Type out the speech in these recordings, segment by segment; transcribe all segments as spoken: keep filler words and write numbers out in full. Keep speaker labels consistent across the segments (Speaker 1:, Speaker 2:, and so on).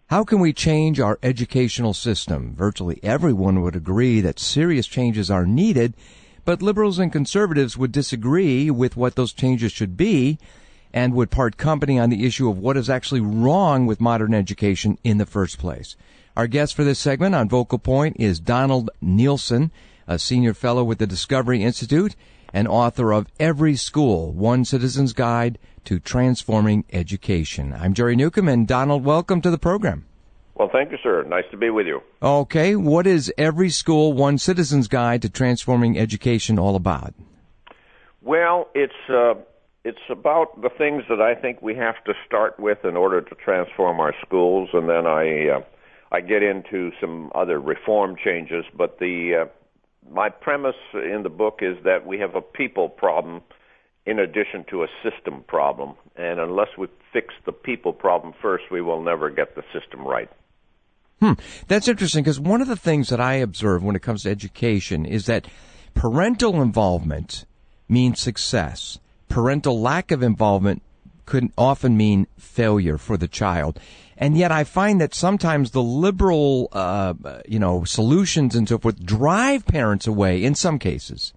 Speaker 1: How can we change our educational system? Virtually everyone would agree that serious changes are needed, but liberals and conservatives would disagree with what those changes should be and would part company on the issue of what is actually wrong with modern education in the first place. Our guest for this segment on Vocal Point is Donald Nielsen, a senior fellow with the Discovery Institute and author of Every School, One Citizen's Guide to Transforming Education. I'm Jerry Newcomb, and Donald, welcome to the program.
Speaker 2: Well, thank you, sir. Nice to be with you.
Speaker 1: Okay, what is Every School, One Citizen's Guide to Transforming Education all about?
Speaker 2: Well, it's uh, it's about the things that I think we have to start with in order to transform our schools, and then I uh, I get into some other reform changes. But the uh, my premise in the book is that we have a people problem in addition to a system problem, and unless we fix the people problem first, we will never get the system right.
Speaker 1: Hmm. That's interesting, because one of the things that I observe when it comes to education is that parental involvement means success. Parental lack of involvement could often mean failure for the child. And yet I find that sometimes the liberal, uh, you know, solutions and so forth drive parents away in some cases.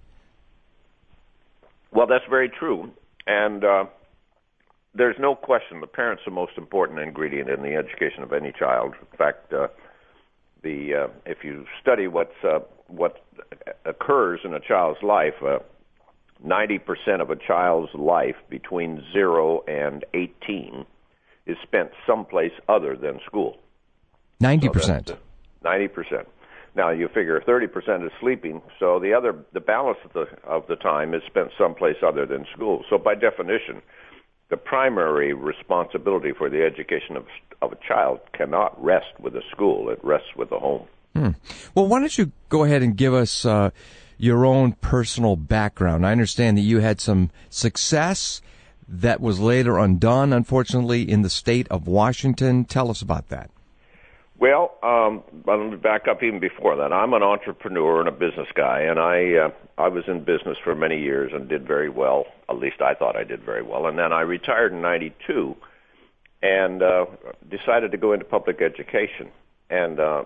Speaker 2: Well, that's very true. And uh, there's no question the parents are the most important ingredient in the education of any child. In fact, uh, the uh, if you study what's, uh, what occurs in a child's life, uh, ninety percent of a child's life between zero and eighteen is spent someplace other than school.
Speaker 1: ninety percent.
Speaker 2: So ninety percent. Now, you figure thirty percent is sleeping, so the other, the balance of the, of the time is spent someplace other than school. So by definition, the primary responsibility for the education of, of a child cannot rest with a school. It rests with the home.
Speaker 1: Hmm. Well, why don't you go ahead and give us uh, your own personal background? I understand that you had some success that was later undone, unfortunately, in the state of Washington. Tell us about that.
Speaker 2: Well, um, let me back up even before that. I'm an entrepreneur and a business guy, and I uh, I was in business for many years and did very well. At least I thought I did very well. And then I retired in ninety-two and uh, decided to go into public education. And uh,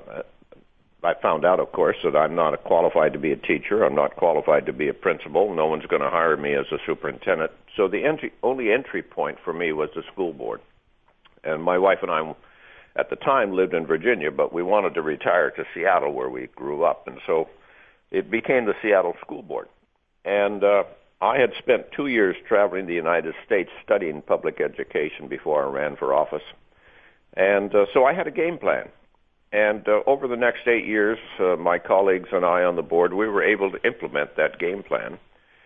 Speaker 2: I found out, of course, that I'm not qualified to be a teacher. I'm not qualified to be a principal. No one's going to hire me as a superintendent. So the entry, only entry point for me was the school board. And my wife and I, at the time, lived in Virginia, but we wanted to retire to Seattle, where we grew up. And so it became the Seattle School Board. And uh, I had spent two years traveling the United States studying public education before I ran for office. And uh, so I had a game plan. And uh, over the next eight years, uh, my colleagues and I on the board, we were able to implement that game plan.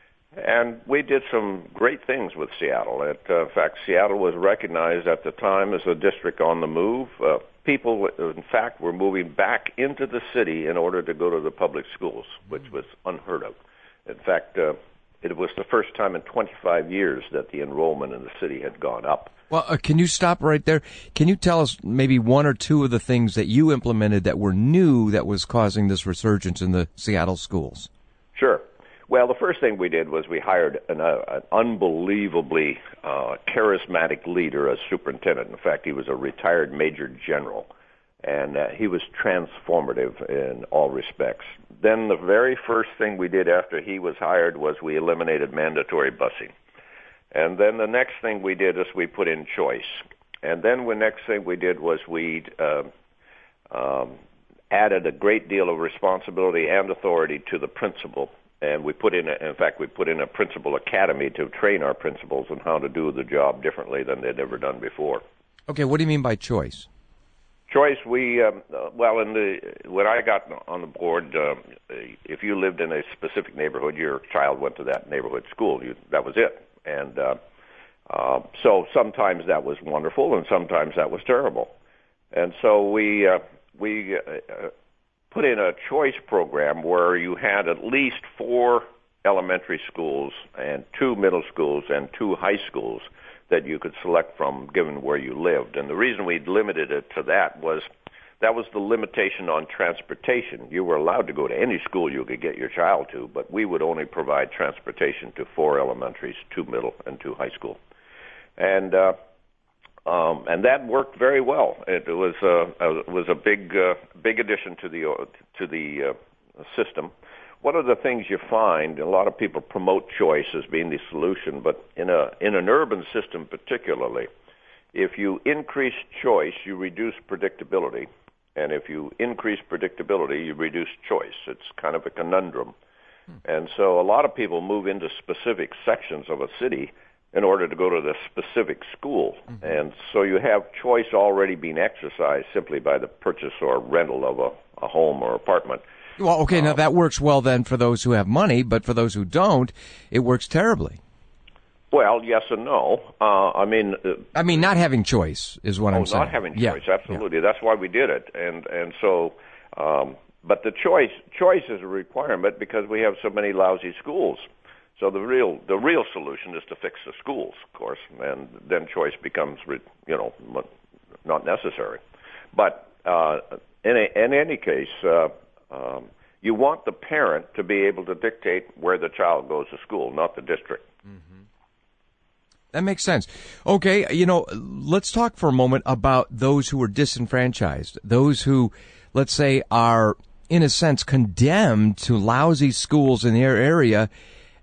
Speaker 2: And we did some great things with Seattle. It, uh, in fact, Seattle was recognized at the time as a district on the move. Uh, people, in fact, were moving back into the city in order to go to the public schools, which was unheard of. In fact, uh, it was the first time in twenty-five years that the enrollment in the city had gone up.
Speaker 1: Well, uh, can you stop right there? Can you tell us maybe one or two of the things that you implemented that were new that was causing this resurgence in the Seattle schools?
Speaker 2: Sure. Well, the first thing we did was we hired an, uh, an unbelievably uh, charismatic leader as superintendent. In fact, he was a retired major general, and uh, he was transformative in all respects. Then the very first thing we did after he was hired was we eliminated mandatory busing. And then the next thing we did is we put in choice. And then the next thing we did was we uh, um, added a great deal of responsibility and authority to the principal. And we put in, a, in fact, we put in a principal academy to train our principals on how to do the job differently than they'd ever done before.
Speaker 1: Okay, what do you mean by choice?
Speaker 2: Choice, we, um, uh, well, in the, when I got on the board, uh, if you lived in a specific neighborhood, your child went to that neighborhood school. You, that was it. And uh, uh, so sometimes that was wonderful, and sometimes that was terrible. And so we uh, we uh, put in a choice program where you had at least four elementary schools and two middle schools and two high schools that you could select from given where you lived. And the reason we limited it to that was that was the limitation on transportation. You were allowed to go to any school you could get your child to, but we would only provide transportation to four elementaries, two middle, and two high school. And uh, Um, and that worked very well. It was uh, a, it was a big uh, big addition to the uh, to the uh, system. One of the things you find, a lot of people promote choice as being the solution, but in a in an urban system particularly, if you increase choice, you reduce predictability, and if you increase predictability, you reduce choice. It's kind of a conundrum. Hmm. And so a lot of people move into specific sections of a city in order to go to the specific school. Mm-hmm. And so you have choice already being exercised simply by the purchase or rental of a, a home or apartment.
Speaker 1: Well, okay, um, now that works well then for those who have money, but for those who don't, it works terribly.
Speaker 2: Well, yes and no. Uh, I mean... Uh,
Speaker 1: I mean, not having choice is what
Speaker 2: oh,
Speaker 1: I'm saying.
Speaker 2: Not having choice,
Speaker 1: yeah.
Speaker 2: absolutely.
Speaker 1: Yeah.
Speaker 2: That's why we did it. And, and so... Um, but the choice choice is a requirement because we have so many lousy schools. So the real the real solution is to fix the schools, of course, and then choice becomes, you know, not necessary. But uh, in, a, in any case, uh, um, you want the parent to be able to dictate where the child goes to school, not the district.
Speaker 1: Mm-hmm. That makes sense. Okay, you know, let's talk for a moment about those who are disenfranchised, those who, let's say, are, in a sense, condemned to lousy schools in their area.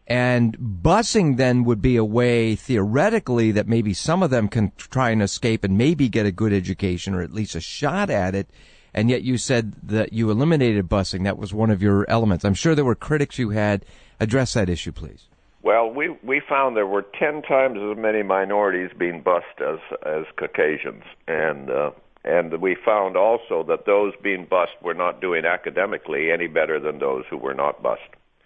Speaker 1: And busing then would be a way, theoretically, that maybe some of them can try and escape and maybe get a good education or at least a shot at it. And yet you said that you eliminated busing. That was one of your elements. I'm sure there were critics you had. Address that issue, please.
Speaker 2: Well, we we found there were ten times as many minorities being bused as as Caucasians. And uh, and we found also that those being bused were not doing academically any better than those who were not bused.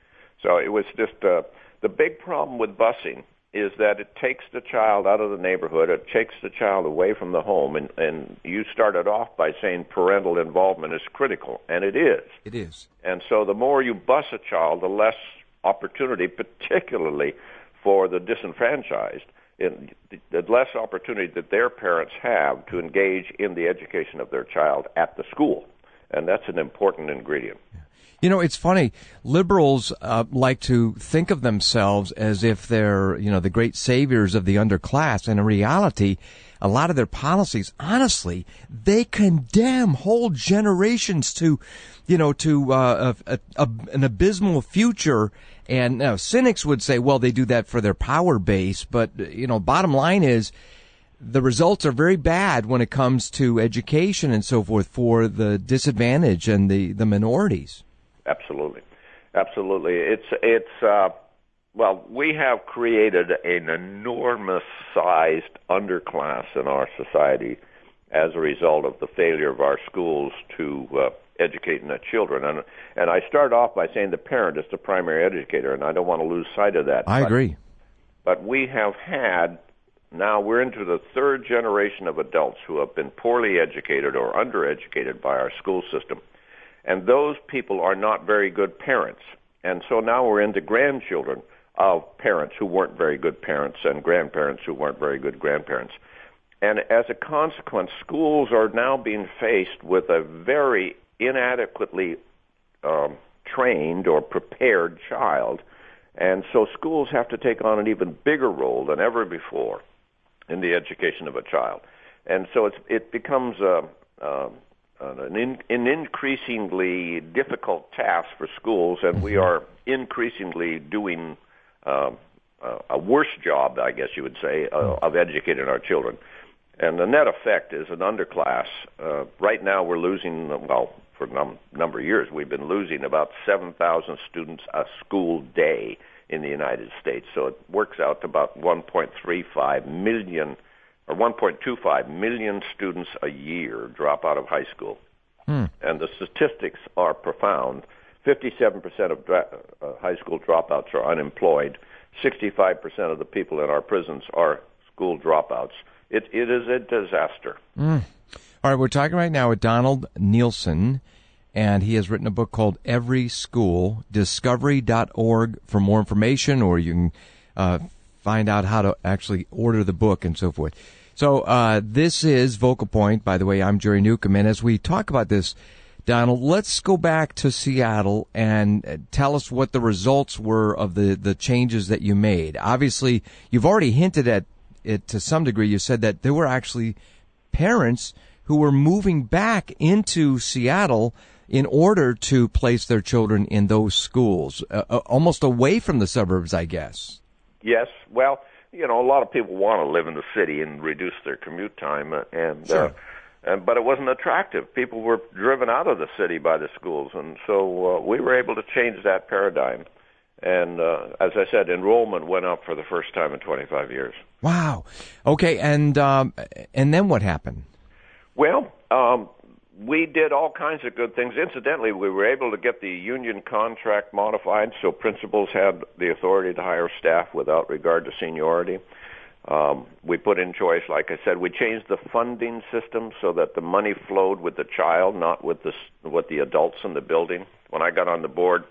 Speaker 2: So it was just uh, the big problem with busing is that it takes the child out of the neighborhood. It takes the child away from the home. And, and you started off by saying parental involvement is critical, and it is.
Speaker 1: It is.
Speaker 2: And so the more you bus a child, the less opportunity, particularly for the disenfranchised, in, the less opportunity that their parents have to engage in the education of their child at the school. And that's an important ingredient.
Speaker 1: Yeah. You know, it's funny. Liberals uh, like to think of themselves as if they're, you know, the great saviors of the underclass. And in reality, a lot of their policies, honestly, they condemn whole generations to, you know, to uh, a, a, an abysmal future. And you know, cynics would say, well, they do that for their power base. But, you know, bottom line is, the results are very bad when it comes to education and so forth for the disadvantaged and the, the minorities.
Speaker 2: Absolutely, absolutely. It's it's uh, well, we have created an enormous-sized underclass in our society as a result of the failure of our schools to uh, educate their children. And and I start off by saying the parent is the primary educator, and I don't want to lose sight of that.
Speaker 1: I
Speaker 2: but,
Speaker 1: agree.
Speaker 2: But we have had now we're into the third generation of adults who have been poorly educated or undereducated by our school system. And those people are not very good parents. And so now we're into grandchildren of parents who weren't very good parents and grandparents who weren't very good grandparents. And as a consequence, schools are now being faced with a very inadequately um, trained or prepared child. And so schools have to take on an even bigger role than ever before in the education of a child. And so it's, it becomes a... a An, in, an increasingly difficult task for schools, and we are increasingly doing uh, a worse job, I guess you would say, uh, of educating our children. And the net effect is an underclass. Uh, right now we're losing, well, for a num- number of years, we've been losing about seven thousand students a school day in the United States. So it works out to about one point three five million or one point two five million students a year drop out of high school. Hmm. And the statistics are profound. fifty-seven percent of dra- uh, high school dropouts are unemployed. sixty-five percent of the people in our prisons are school dropouts. It, it is a disaster.
Speaker 1: Mm. All right, we're talking right now with Donald Nielsen, and he has written a book called Every School, discovery dot org for more information, or you can uh, find out how to actually order the book and so forth. So uh, this is Vocal Point. By the way, I'm Jerry Newcomb, and as we talk about this, Donald, let's go back to Seattle and tell us what the results were of the, the changes that you made. Obviously, you've already hinted at it to some degree. You said that there were actually parents who were moving back into Seattle in order to place their children in those schools, uh, uh, almost away from the suburbs, I guess.
Speaker 2: Yes. Well, you know, a lot of people want to live in the city and reduce their commute time, uh, and,
Speaker 1: sure.
Speaker 2: uh, and but it wasn't attractive. People were driven out of the city by the schools, and so uh, we were able to change that paradigm. And uh, as I said, enrollment went up for the first time in twenty-five years.
Speaker 1: Wow. Okay, and um, and then what happened?
Speaker 2: Well, um, we did all kinds of good things. Incidentally, we were able to get the union contract modified, so principals had the authority to hire staff without regard to seniority. Um, we put in choice, like I said, we changed the funding system so that the money flowed with the child, not with the with the adults in the building. When I got on the board,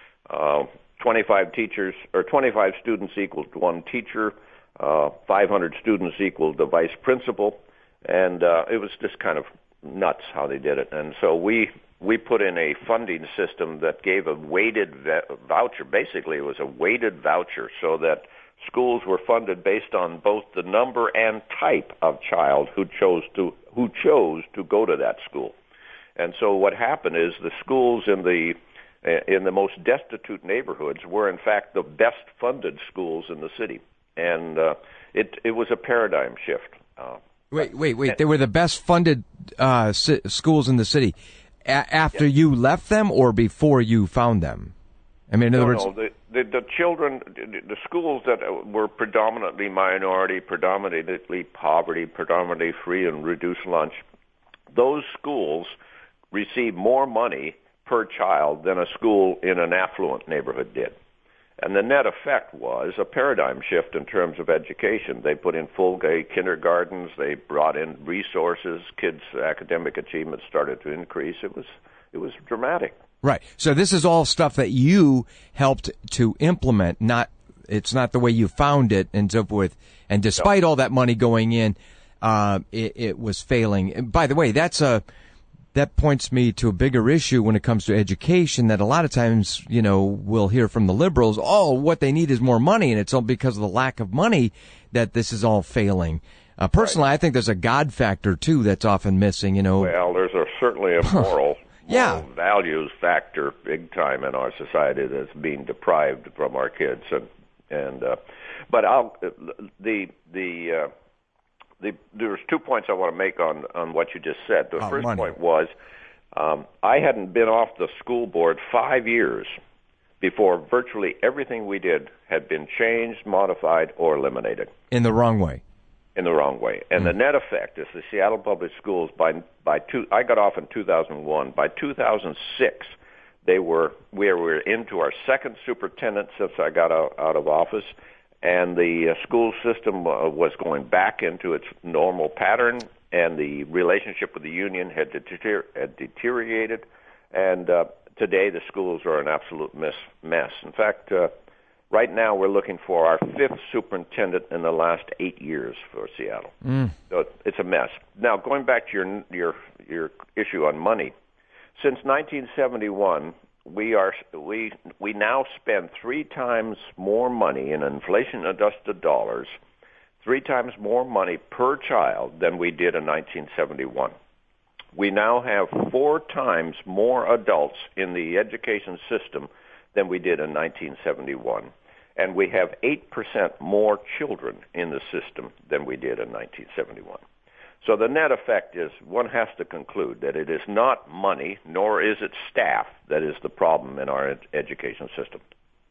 Speaker 2: uh, twenty-five teachers or twenty-five students equaled one teacher, uh, five hundred students equaled the vice principal, and uh, it was just kind of nuts how they did it. And so we we put in a funding system that gave a weighted voucher. Basically, it was a weighted voucher so that schools were funded based on both the number and type of child who chose to who chose to go to that school. And so what happened is the schools in the in the most destitute neighborhoods were in fact the best funded schools in the city, and uh, it it was a paradigm shift. Uh,
Speaker 1: wait, wait, wait! They were the best funded uh, si- schools in the city A- after yeah. you left them, or before you found them? I mean, in
Speaker 2: no,
Speaker 1: other words,
Speaker 2: no, the, the the children, the schools that were predominantly minority, predominantly poverty, predominantly free and reduced lunch, those schools received more money per child than a school in an affluent neighborhood did. And the net effect was a paradigm shift in terms of education. They put in full-day kindergartens. They brought in resources. Kids' academic achievement started to increase. It was it was dramatic.
Speaker 1: Right. So this is all stuff that you helped to implement. Not it's not the way you found it and so forth. And despite no. all that money going in, uh, it, it was failing. And by the way, that's a that points me to a bigger issue when it comes to education, that a lot of times, you know, we'll hear from the liberals, oh, what they need is more money, and it's all because of the lack of money that this is all failing. Uh, personally, right. I think there's a God factor, too, that's often missing, you know.
Speaker 2: Well, there's a, certainly a moral,
Speaker 1: yeah.
Speaker 2: moral values factor big time in our society that's being deprived from our kids. And, and uh, but I'll, the, the, uh, The, there's two points I want to make on, on what you just said. The
Speaker 1: oh,
Speaker 2: first
Speaker 1: money.
Speaker 2: point was um, I hadn't been off the school board five years before virtually everything we did had been changed, modified, or eliminated.
Speaker 1: In the wrong way.
Speaker 2: In the wrong way. And mm. the net effect is the Seattle Public Schools, by by two, I got off in two thousand one. By two thousand six, they were we were into our second superintendent since I got out, out of office. And the uh, school system uh, was going back into its normal pattern, and the relationship with the union had, deter- had deteriorated. And uh, today the schools are an absolute mess. mess. In fact, uh, right now we're looking for our fifth superintendent in the last eight years for Seattle.
Speaker 1: Mm.
Speaker 2: So it's a mess. Now, going back to your your your issue on money, since nineteen seventy-one. We are we we now spend three times more money in inflation-adjusted dollars, three times more money per child than we did in nineteen seventy-one. We now have four times more adults in the education system than we did in nineteen seventy-one, and we have eight percent more children in the system than we did in nineteen seventy-one. So the net effect is one has to conclude that it is not money, nor is it staff that is the problem in our ed- education system.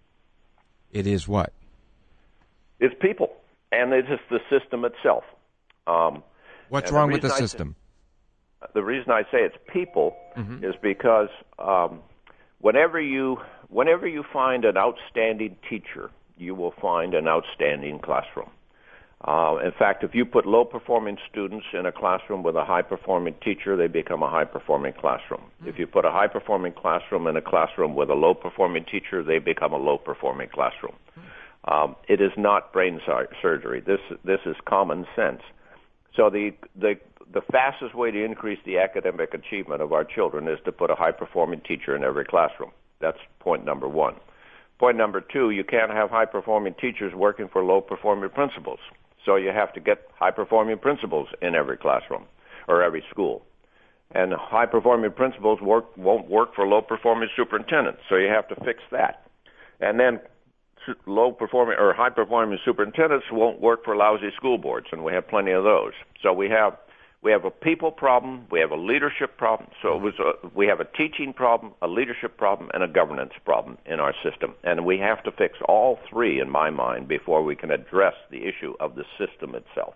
Speaker 1: It is what?
Speaker 2: It's people, and it is the system itself. Um,
Speaker 1: What's wrong the with the I system?
Speaker 2: Say, the reason I say it's people mm-hmm. is because um, whenever you whenever you find an outstanding teacher, you will find an outstanding classroom. Uh, in fact, if you put low-performing students in a classroom with a high-performing teacher, they become a high-performing classroom. Mm-hmm. If you put a high-performing classroom in a classroom with a low-performing teacher, they become a low-performing classroom. Mm-hmm. Um, it is not brain sur- surgery. This this is common sense. So the the the fastest way to increase the academic achievement of our children is to put a high-performing teacher in every classroom. That's point number one. Point number two, you can't have high-performing teachers working for low-performing principals. So you have to get high-performing principals in every classroom or every school. And high-performing principals work, won't work for low-performing superintendents, so you have to fix that. And then low-performing or high-performing superintendents won't work for lousy school boards, and we have plenty of those. So we have we have a people problem, we have a leadership problem. So it was a, we have a teaching problem, a leadership problem, and a governance problem in our system. And we have to fix all three, in my mind, before we can address the issue of the system itself.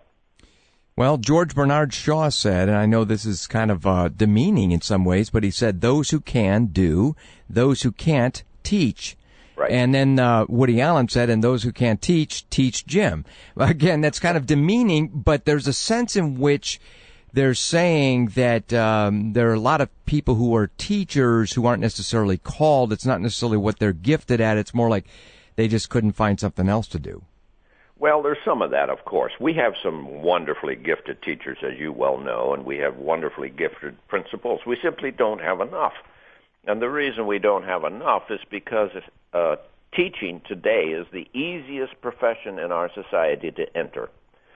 Speaker 1: Well, George Bernard Shaw said, and I know this is kind of uh, demeaning in some ways, but he said, those who can do, those who can't teach.
Speaker 2: Right.
Speaker 1: And then uh, Woody Allen said, and those who can't teach, teach Jim. Again, that's kind of demeaning, but there's a sense in which they're saying that um, there are a lot of people who are teachers who aren't necessarily called. It's not necessarily what they're gifted at. It's more like they just couldn't find something else to do.
Speaker 2: Well, there's some of that, of course. We have some wonderfully gifted teachers, as you well know, and we have wonderfully gifted principals. We simply don't have enough. And the reason we don't have enough is because uh, teaching today is the easiest profession in our society to enter.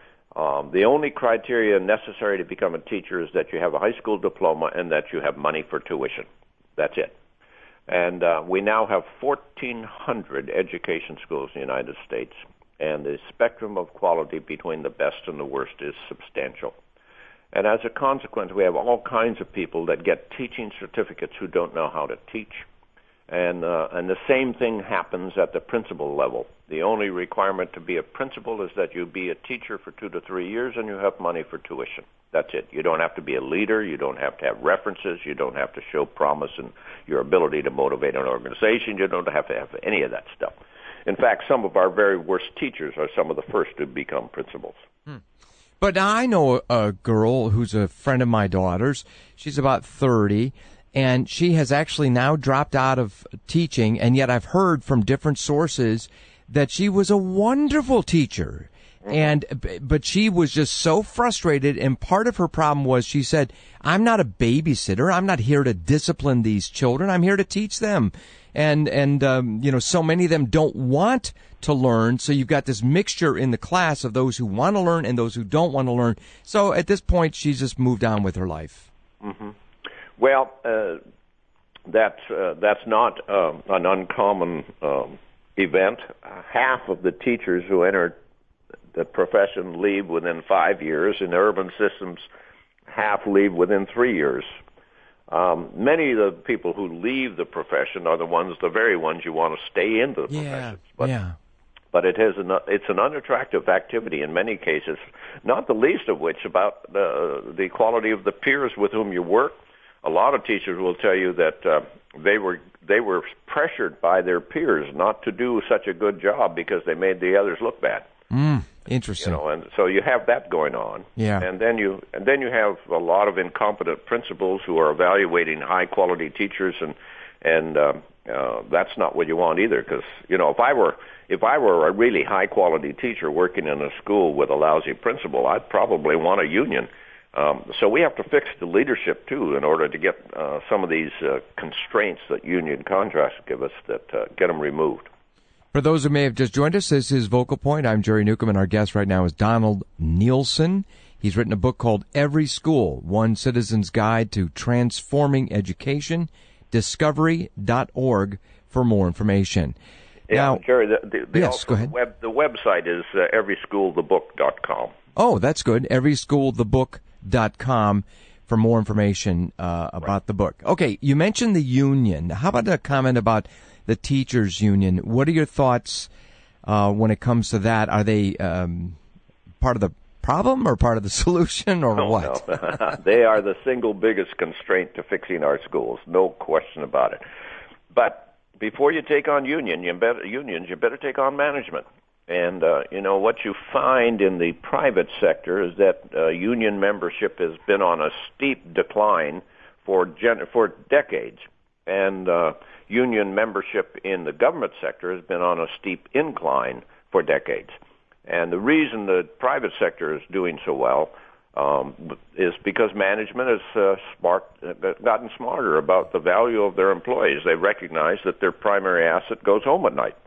Speaker 2: Um, the only criteria necessary to become a teacher is that you have a high school diploma and that you have money for tuition. That's it. And uh, we now have fourteen hundred education schools in the United States, and the spectrum of quality between the best and the worst is substantial. And as a consequence, we have all kinds of people that get teaching certificates who don't know how to teach. And uh, and the same thing happens at the principal level. The only requirement to be a principal is that you be a teacher for two to three years and you have money for tuition. That's it. You don't have to be a leader. You don't have to have references. You don't have to show promise in your ability to motivate an organization. You don't have to have any of that stuff. In fact, some of our very worst teachers are some of the first to become principals.
Speaker 1: Hmm. But now I know a girl who's a friend of my daughter's. She's about thirty, and she has actually now dropped out of teaching, and yet I've heard from different sources that she was a wonderful teacher. And but she was just so frustrated, and part of her problem was she said, I'm not a babysitter. I'm not here to discipline these children. I'm here to teach them. And, and um, you know, so many of them don't want to learn, so you've got this mixture in the class of those who want to learn and those who don't want to learn. So at this point, she's just moved on with her life.
Speaker 2: Mm-hmm. Well, uh, that's, uh, that's not uh, an uncommon um, event. Half of the teachers who enter the profession leave within five years. In urban systems, half leave within three years. Um, many of the people who leave the profession are the ones, the very ones you want to stay in the
Speaker 1: yeah,
Speaker 2: profession. But,
Speaker 1: yeah.
Speaker 2: but it has an, it's an unattractive activity in many cases, not the least of which about the, the quality of the peers with whom you work. A lot of teachers will tell you that uh, they were they were pressured by their peers not to do such a good job because they made the others look bad.
Speaker 1: Mm, interesting.
Speaker 2: You know, and so you have that going on.
Speaker 1: Yeah.
Speaker 2: And then you and then you have a lot of incompetent principals who are evaluating high quality teachers, and and um, uh, that's not what you want either. Because you know, if I were if I were a really high quality teacher working in a school with a lousy principal, I'd probably want a union. Um, so we have to fix the leadership too in order to get uh, some of these uh, constraints that union contracts give us, that uh, get them removed.
Speaker 1: For those who may have just joined us, this is Vocal Point. I'm Jerry Newcomb, and our guest right now is Donald Nielsen. He's written a book called Every School, One Citizen's Guide to Transforming Education, discovery dot org for more information.
Speaker 2: Yeah,
Speaker 1: now,
Speaker 2: Jerry, the, the, the,
Speaker 1: yes,
Speaker 2: also,
Speaker 1: go ahead.
Speaker 2: The, web, the website is uh, every school the book dot com.
Speaker 1: Oh, that's good. every school the book dot com for more information uh, about right. the book. Okay, you mentioned the union. How about a comment about the teachers union? What are your thoughts uh, when it comes to that? Are they um, part of the problem or part of the solution, or
Speaker 2: no,
Speaker 1: what?
Speaker 2: No. They are the single biggest constraint to fixing our schools, no question about it. But before you take on union, you better, unions, you better take on management. And, uh, you know, what you find in the private sector is that uh, union membership has been on a steep decline for gen- for decades. And uh, union membership in the government sector has been on a steep incline for decades. And the reason the private sector is doing so well um, is because management has uh, smart, gotten smarter about the value of their employees. They recognize that their primary asset goes home at night.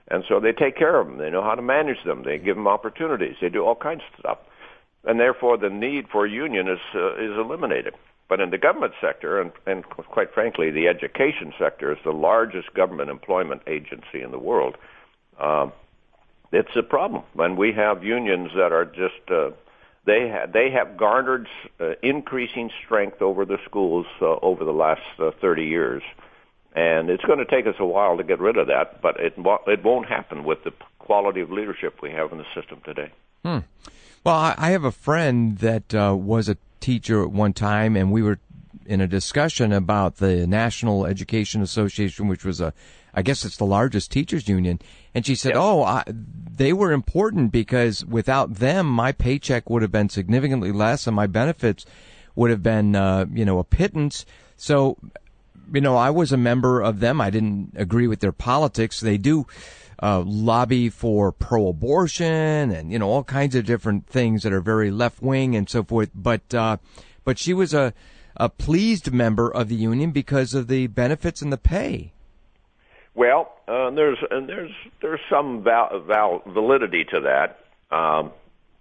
Speaker 2: And so they take care of them. They know how to manage them. They give them opportunities. They do all kinds of stuff. And therefore, the need for a union is uh, is eliminated. But in the government sector, and, and quite frankly, the education sector is the largest government employment agency in the world. Um, it's a problem. And we have unions that are just, uh, they, ha- they have garnered uh, increasing strength over the schools uh, over the last uh, thirty years. And it's going to take us a while to get rid of that, but it, it won't happen with the quality of leadership we have in the system today.
Speaker 1: Hmm. Well, I have a friend that uh, was a teacher at one time, and we were in a discussion about the National Education Association, which was a, I guess it's the largest teachers union. And she said, yeah. oh, I, they were important because without them, my paycheck would have been significantly less and my benefits would have been, uh, you know, a pittance. So, you know, I was a member of them. I didn't agree with their politics. They do uh, lobby for pro-abortion and, you know, all kinds of different things that are very left-wing and so forth. But uh, but she was a, a pleased member of the union because of the benefits and the pay.
Speaker 2: Well, uh, there's and there's there's some val- val- validity to that. Um,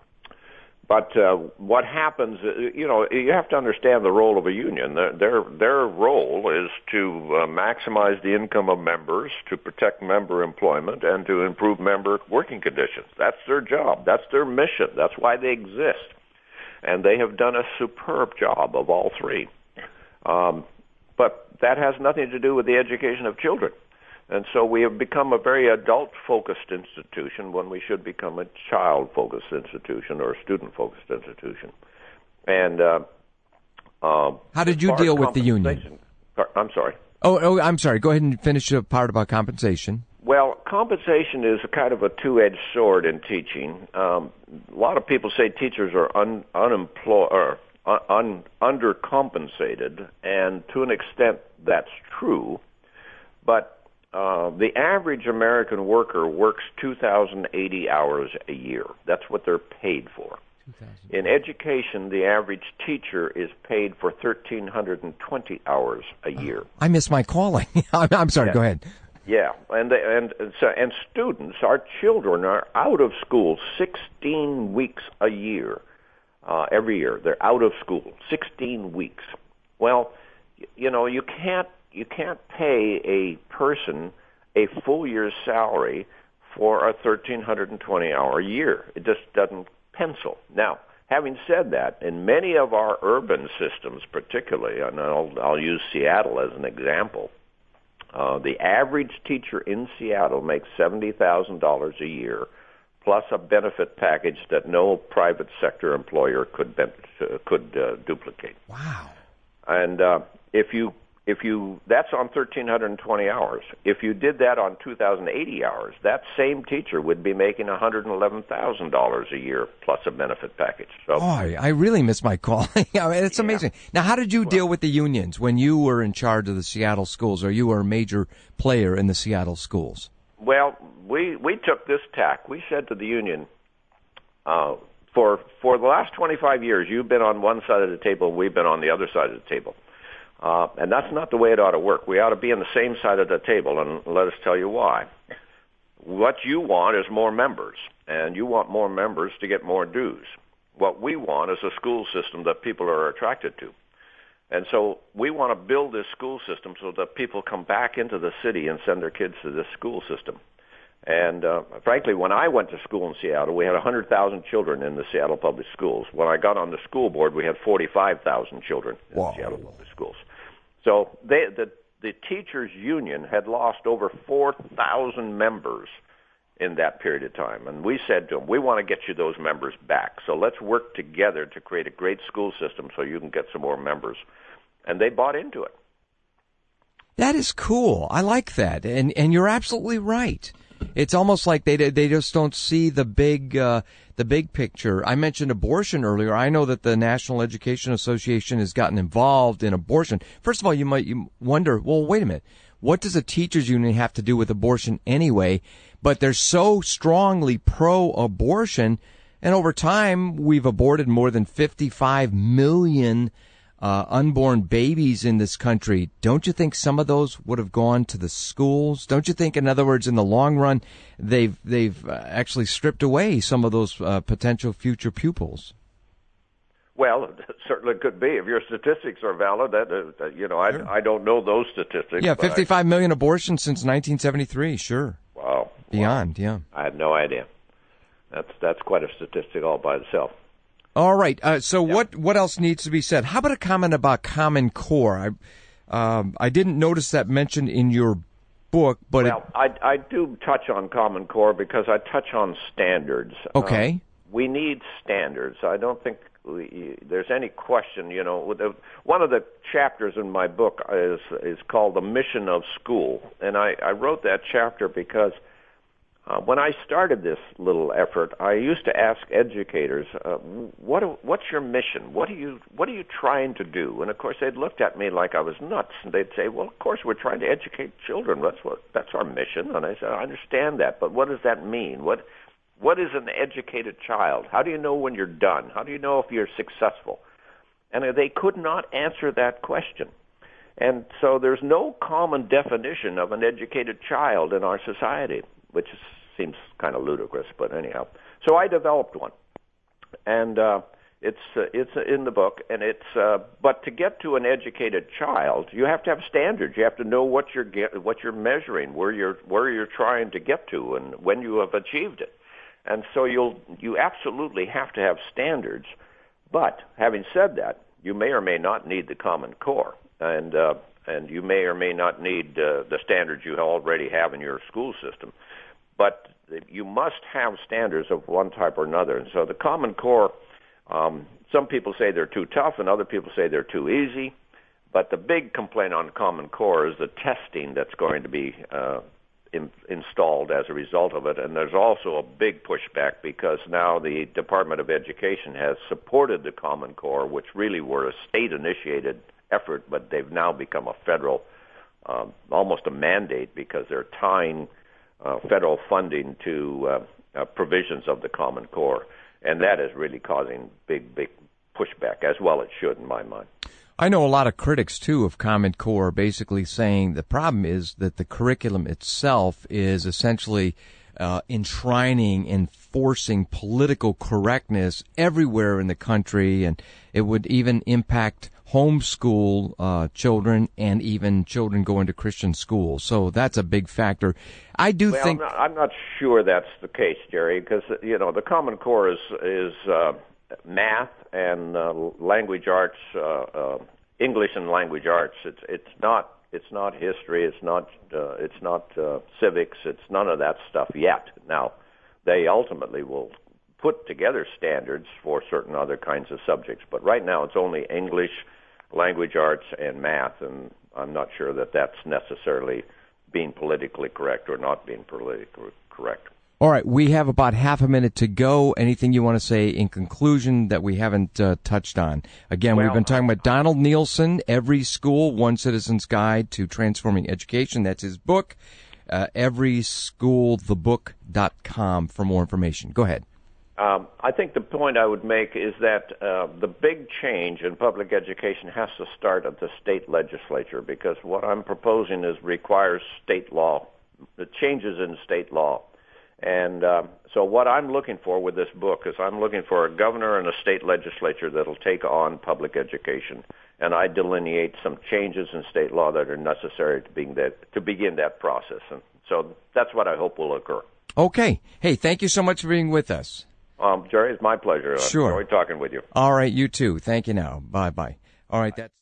Speaker 2: But uh, what happens, you know, you have to understand the role of a union. Their their, their role is to uh, maximize the income of members, to protect member employment, and to improve member working conditions. That's their job. That's their mission. That's why they exist. And they have done a superb job of all three. Um, but that has nothing to do with the education of children. And so we have become a very adult-focused institution when we should become a child-focused institution or a student-focused institution. And uh, uh,
Speaker 1: how did you deal with the union?
Speaker 2: I'm sorry.
Speaker 1: Oh, oh, I'm sorry. Go ahead and finish the part about compensation.
Speaker 2: Well, compensation is a kind of a two-edged sword in teaching. Um, a lot of people say teachers are un, unemployed or un, undercompensated, and to an extent that's true. But Uh, the average American worker works two thousand eighty hours a year. That's what they're paid for. In education, the average teacher is paid for one thousand three hundred twenty hours a year.
Speaker 1: Oh, I miss my calling. I'm sorry,
Speaker 2: yeah.
Speaker 1: Go ahead.
Speaker 2: Yeah, and, the, and, so, and students, our children, are out of school sixteen weeks a year, uh, every year. They're out of school, sixteen weeks. Well, you know, you can't You can't pay a person a full year's salary for a one thousand three hundred twenty hour year. It just doesn't pencil. Now, having said that, in many of our urban systems particularly, and I'll, I'll use Seattle as an example, uh, the average teacher in Seattle makes seventy thousand dollars a year, plus a benefit package that no private sector employer could, ben- uh, could uh, duplicate.
Speaker 1: Wow.
Speaker 2: And uh, if you If you, that's on one thousand three hundred twenty hours. If you did that on two thousand eighty hours, that same teacher would be making one hundred eleven thousand dollars a year plus a benefit package. So,
Speaker 1: oh, I really miss my calling. I mean, it's amazing. Yeah. Now, how did you
Speaker 2: well,
Speaker 1: deal with the unions when you were in charge of the Seattle schools, or you were a major player in the Seattle schools?
Speaker 2: Well, we, we took this tack. We said to the union, uh, for, for the last twenty-five years, you've been on one side of the table, and we've been on the other side of the table. Uh, and that's not the way it ought to work. We ought to be on the same side of the table, and let us tell you why. What you want is more members, and you want more members to get more dues. What we want is a school system that people are attracted to. And so we want to build this school system so that people come back into the city and send their kids to this school system. And uh, frankly, when I went to school in Seattle, we had one hundred thousand children in the Seattle Public Schools. When I got on the school board, we had forty-five thousand children in
Speaker 1: wow.
Speaker 2: the Seattle Public Schools. So they, the, the teachers' union had lost over four thousand members in that period of time. And we said to them, we want to get you those members back. So let's work together to create a great school system so you can get some more members. And they bought into it.
Speaker 1: That is cool. I like that. And, and you're absolutely right. It's almost like they they just don't see the big uh, the big picture. I mentioned abortion earlier. I know that the National Education Association has gotten involved in abortion. First of all, you might you wonder, well, wait a minute, what does a teachers union have to do with abortion anyway? But they're so strongly pro-abortion, and over time we've aborted more than fifty-five million uh, unborn babies in this country, don't you think some of those would have gone to the schools? Don't you think, in other words, in the long run, they've they've uh, actually stripped away some of those uh, potential future pupils?
Speaker 2: Well, it certainly could be. If your statistics are valid, that uh, you know, I, sure. I don't know those statistics.
Speaker 1: Yeah, fifty-five I, million abortions since nineteen seventy-three. Sure.
Speaker 2: Wow.
Speaker 1: Beyond, wow. yeah.
Speaker 2: I had no idea. That's that's quite a statistic all by itself.
Speaker 1: All right. Uh, so
Speaker 2: yeah.
Speaker 1: what what else needs to be said? How about a comment about Common Core? I um, I didn't notice that mentioned in your book, but
Speaker 2: well,
Speaker 1: it,
Speaker 2: I I do touch on Common Core because I touch on standards.
Speaker 1: Okay.
Speaker 2: Um, we need standards. I don't think we, there's any question. You know, one of the chapters in my book is is called "The Mission of School," and I, I wrote that chapter because uh, when I started this little effort, I used to ask educators, uh, "What what's your mission? What are you what are you trying to do?" And of course, they'd looked at me like I was nuts, and they'd say, "Well, of course, we're trying to educate children. That's what that's our mission." And I said, "I understand that, but what does that mean? What What is an educated child? How do you know when you're done? How do you know if you're successful?" And they could not answer that question. And so there's no common definition of an educated child in our society, which seems kind of ludicrous, but anyhow. So I developed one. And uh, it's uh, it's in the book, and it's uh, but to get to an educated child, you have to have standards. You have to know what you're get, what you're measuring, where you're where you're trying to get to, and when you have achieved it. And so you'll you absolutely have to have standards. But having said that, you may or may not need the Common Core, and uh, and you may or may not need uh, the standards you already have in your school system. But you must have standards of one type or another. And so the Common Core, um, some people say they're too tough, and other people say they're too easy. But the big complaint on Common Core is the testing that's going to be uh, In, installed as a result of it, and there's also a big pushback because now the Department of Education has supported the Common Core, which really were a state-initiated effort, but they've now become a federal, um, almost a mandate because they're tying uh, federal funding to uh, uh, provisions of the Common Core, and that is really causing big, big pushback, as well it should in my mind.
Speaker 1: I know a lot of critics, too, of Common Core basically saying the problem is that the curriculum itself is essentially uh, enshrining and forcing political correctness everywhere in the country, and it would even impact homeschool uh, children and even children going to Christian schools. So that's a big factor. I do
Speaker 2: well,
Speaker 1: think...
Speaker 2: I'm not, I'm not sure that's the case, Jerry, because, you know, the Common Core is... is uh, math and uh, language arts, uh, uh, English and language arts. It's it's not it's not history. It's not uh, it's not uh, civics. It's none of that stuff yet. Now, they ultimately will put together standards for certain other kinds of subjects, but right now it's only English, language arts, and math, and I'm not sure that that's necessarily being politically correct or not being politically correct.
Speaker 1: All right, we have about half a minute to go. Anything you want to say in conclusion that we haven't uh, touched on? Again, well, we've been talking about Donald Nielsen, Every School, One Citizen's Guide to Transforming Education. That's his book, uh, every school the book dot com for more information. Go ahead.
Speaker 2: Um, I think the point I would make is that uh, the big change in public education has to start at the state legislature, because what I'm proposing is requires state law, the changes in state law. And uh, so what I'm looking for with this book is I'm looking for a governor and a state legislature that will take on public education. And I delineate some changes in state law that are necessary to, being that, to begin that process. And so that's what I hope will occur.
Speaker 1: Okay. Hey, thank you so much for being with us.
Speaker 2: Um, Jerry, it's my pleasure.
Speaker 1: Sure.
Speaker 2: I enjoyed talking with you.
Speaker 1: All right, you too. Thank you now. Bye-bye. All right, that's...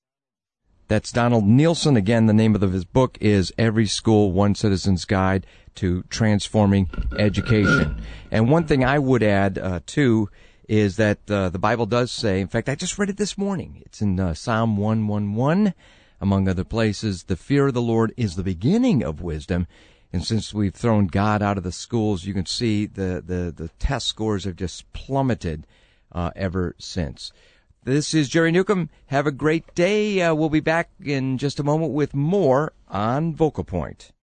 Speaker 1: That's Donald Nielsen. Again, the name of his book is Every School, One Citizen's Guide to Transforming Education. And one thing I would add, uh, too, is that uh, the Bible does say, in fact, I just read it this morning. It's in uh, Psalm one eleven, among other places, the fear of the Lord is the beginning of wisdom. And since we've thrown God out of the schools, you can see the, the, the test scores have just plummeted uh, ever since. This is Jerry Newcomb. Have a great day. Uh, we'll be back in just a moment with more on Vocal Point.